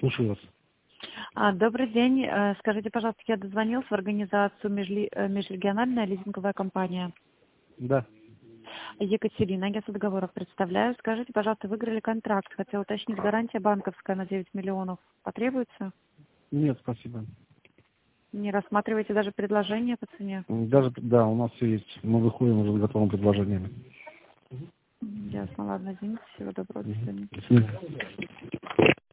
Слушаю вас. Добрый день. Скажите, пожалуйста, я дозвонилась в организацию межрегиональная лизинговая компания. Да. Екатерина, агентство договоров представляю. Скажите, пожалуйста, выиграли контракт. Хотела уточнить, гарантия банковская на 9 миллионов потребуется? Нет, спасибо. Не рассматриваете даже предложение по цене? Даже, да, у нас все есть. Мы выходим уже с готовым предложениями. Ясно, ладно, извините. Всего доброго, до свидания. До свидания.